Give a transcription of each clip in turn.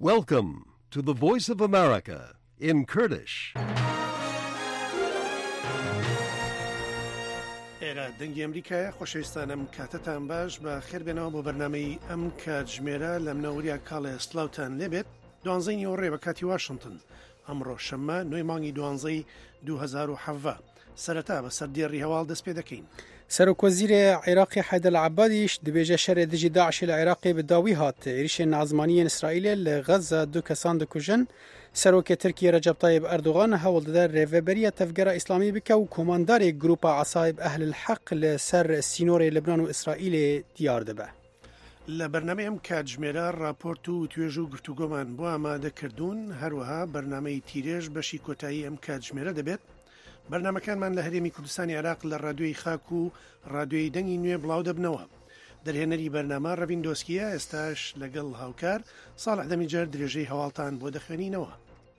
Welcome to the Voice of America in Kurdish. ئێرە دەنگی ئەمریکایە خۆشەویستانم کاتتان باش بە خێربێنەوە بۆ بەرنامەی ئەم کاتژمێرە لە منەوەریا کاڵێ سلااوان لێبێت 12 نیوەڕێ بە کاتی واشنگتن ئەمڕۆ شەممە 9 مانگی 12 2017 سەرەتا بە سەردێڕی هەواڵ دەست پێ دەکەین. سەرۆکوەزیرە عێراقی حەیدەر العەبادیش دەبێژە شەرێ دژی داعشی لە عێراقی بەداوی هات عێریشên نازمانیên İsraîlê li Gaza du kesan dikujin. Serokê Tirkiye Recep Tayyip Erdogan hewl dide rêveberiya tevgera İslamî bike û komandarê Grupa Asayib Ehlil Heq li ser sînorê Libnan û İsraîlê diyar dibe. لە بەرنامەی ئەم کاتژمێرە راپۆرت و توێژ و گفتوگۆمان بۆ ئامادەکردوون هەروەها بەرنامەی تیرێژ بەشی کۆتایی ئەم کاتژمێرە دەبێت. بەرنمەکانمان لە هەرێمی کوردستانی عێراق لە ڕادیۆی خاک و ڕادیۆی دەنگی نوێ بڵاو دەبنەوە. دەرهێنەری بەرنامە ڕەڤین دۆسکیە ئێستاش لەگەڵ هاوکار ساڵح دەمیجەر درێژەی هەواڵتان بۆ دەخوێنینەوە.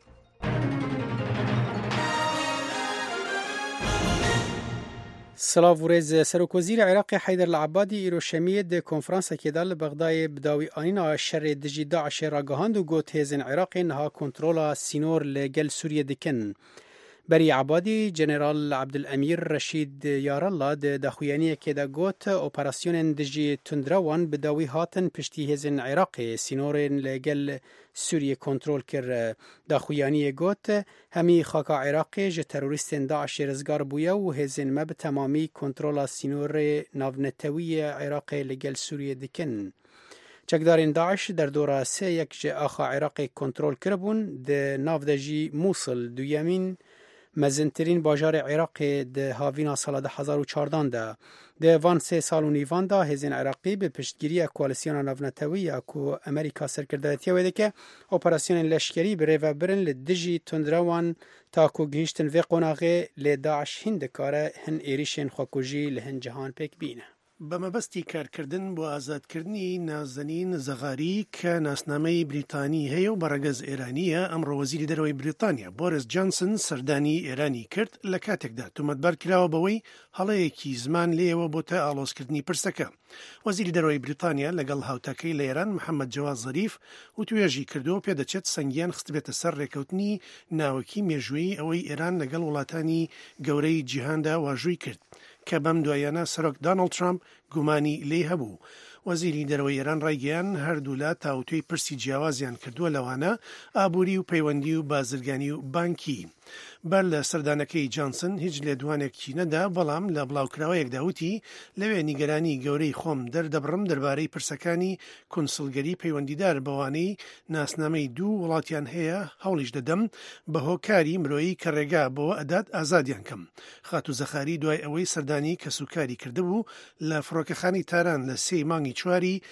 سلااو و rêz Serokvezîrê Iraqê Heyder Elabadî îro şemiyê di konferansekê da li Bexdayê bi dawî anîna şerê dijî Daişê ragihand û got hêzên Iraqê niha kontrola sînor li gel Sûriyê dikin. Berî Abadî Jeneral Abdülemîr Reşîd Yaralla di daxuyaniyekê de got operasyonên dijî tundrewan bi dawî hatin piştî hêzên Iraqê sînorên li gel Sûriyê kontrol kir. Daxuyaniyê got hemî xaka Iraqê ji terorîstên Daişê rizgar bûye û hêzên me bi temamî kontrola sînorê navnetewî Iraqê li gel Sûriyê dikin. Çekdarên Daeş derdora sê yek ji axa Iraqê kontrol kiribûn di nav de jî Musul duyemîn mezintirîn bajarê Iraqê di havîna sala 2014 de. Di van sê sal û nîvan da hêzên Iraqî bi piştgiriya koalîsyona navnetewî ya ku Amerîka serkirdeyetiya wê dike operasyonên leşkerî bi rêve birin li dijî tundrewan ta ku gihîştin vê qonaxê lê Daeş hîn dikare hin êrişên xwekujî li hin cihan pêk bîne. بەمەبەستی کارکردن بۆ ئازادکردنی نازەنین زەغاری کە ناسنامەی بریتانی هەیە و بەڕەگەز ئێرانیە ئەمڕۆ وەزیری دەرەوەی بریتانیا بۆریس جانسن سەردانی ئێرانی کرد لە کاتێکدا تومەتبار کراوە بەوەی هەڵەیەکی زمان لێەوە بۆتە ئاڵۆزکردنی پرسەکە. وەزیری دەرەوەی بریتانیا لەگەڵ هاوتاکەی لە ئێران محەممەد جەواد زەریف و توێژی کردو پێدەچێت سەنگیان خستبێتە سەر ڕێکەوتنی ناوەکی مێژووی ئەوەی ئێران لەگەڵ وڵاتانی گەورەی جیهاندا واژووی کرد کە بەم دوایانە سەرۆک دۆناڵد ترامپ گومانی لێ هەبوو. وەزیری دەرەوەی ئێران ڕایگەیان هەردوو لا تاوتوی پرسی جیاوازیان کردووە لەوانە ئابووری و پەیوەندی و بازرگانی و بانکی. بەر لە سەردانەکەی جانسن هیچ لێدوانێکی نەدا بەڵام لە بڵاوکراوەیەکدا وتی لەوێ نیگەرانی گەورەی خۆم دەردەبڕم دەربارەی پرسەکانی کونسڵگەری پەیوەندیدار بەوانەی ناسنامەی دوو وڵاتیان هەیە هەوڵیش دەدەم بە هۆکاری مرۆیی کە ڕێگا بەوە ئەدات ئازادیان کەم. خاتو زەخاری دوای ئەوەی سەردانی کەسوکاری کردبوو لە فڕۆکەخانی تاران لە 3 مانگی چواری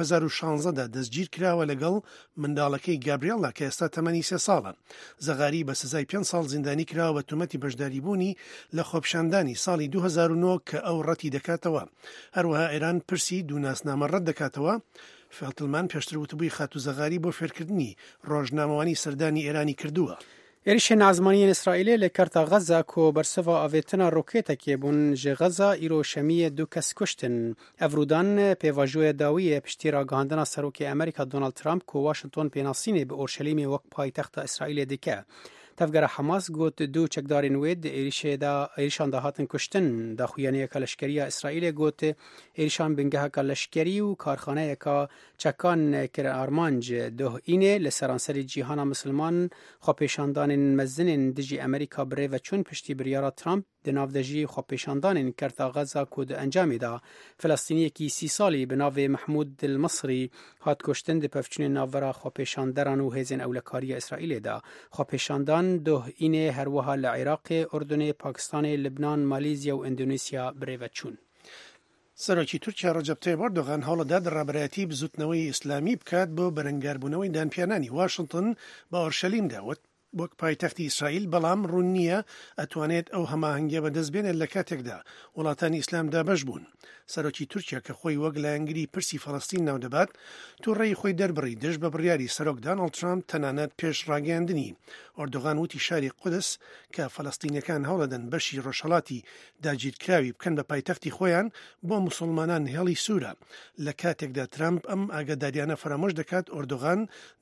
2016دا دەستگیر کراوە لەگەڵ منداڵەکەی گابریێڵا کە ئێستا تەمەنی 3 ساڵە. زەغاری بە سزای 5 ساڵ زیندانی کراوە بە تومەتی بەشداریبوونی لە خۆپشاندانی ساڵی 2009 کە ئەو ڕەتی دەکاتەوە. هەروەها ئێران پرسی دوو ناسنامە ڕەت دەکاتەوە. فێڵتلمان پێشتر وتبووی خاتو زەغاری بۆ فێرکردنی ڕۆژنامەوانی سەردانی ئێرانی کردووە. عێریشên نازمانیên İsraîlê li kerta Gaza ku bersiva avêtina rokêtekê bûn ji Gaza îro şemiyê du kes kuştin. Ev rûdan pêvajoya dawî ye piştî ragihandina serokê Amerîka Donald Trump ku Washington pênasînê bi Orşelîmê wek paytexta İsraîlê dike. Tevgera Hamas got du çekdarên wê di êrişan da hatin kuştin. Daxuyaniyeka leşkeriya İsraîlê got êrişan bingeheka leşkerî û karxaneyeka çekan kir armanc dohînê li seranserê cîhana Misilman xwepêşandanên mezinên dijî Amerîka bi rêve çûn piştî biryara Trump di nav de jî xwepêşandanên kerta Gaza ku di encamê da Filastîniyekî 30 salî bi navê Mehmûd Dilmisrî hat kuştin di pevçûnên navbera xwepêşanderan û hêzên ewlekariya İsraîlê da. Xwepêşandan dohînê her wiha li Iraqê, Urdunê, Pakistanê, Libnan, Malîzya û Endonêsya bi rêve çûn. سەرۆکی تورکیا ڕەجەب تایب ئەردۆغان هەوڵەدا ڕابەرایەتی بزوتنەوەی ئیسلامی بکات بۆ بەرەنگاربوونەوەی دانپێنانی واشنگتن بە ئۆرشەلیم وەک پایتەختی ئیسرائیل بەڵام ڕوون نییە ئەتوانێت ئەو هەماهەنگیە بەدەستبێنێت لە کاتێکدا وڵاتانی ئیسلامدا بەش بوون. سەرۆکی تورکیا کە خۆی وەک لایەنگری پرسی فەڵەستین ناو دەبات تووڕێی خۆی دەربڕی دژ بە بڕیاری سەرۆک دۆناڵد ترامپ تەنانەت پێش ڕاگەیاندنی. ئەردۆغان وتی شاری قودس کە فەڵەستینیەکان هەوڵەدەن بەشی ڕۆژهەڵاتی داگیرکراوی بکەن بە پایتەختی خۆیان بۆ موسڵمانان هێڵی سوورە. لە کاتێکدا ترامپ ئەم ئاگاداریانە فرامۆش دەکات ئەردۆغان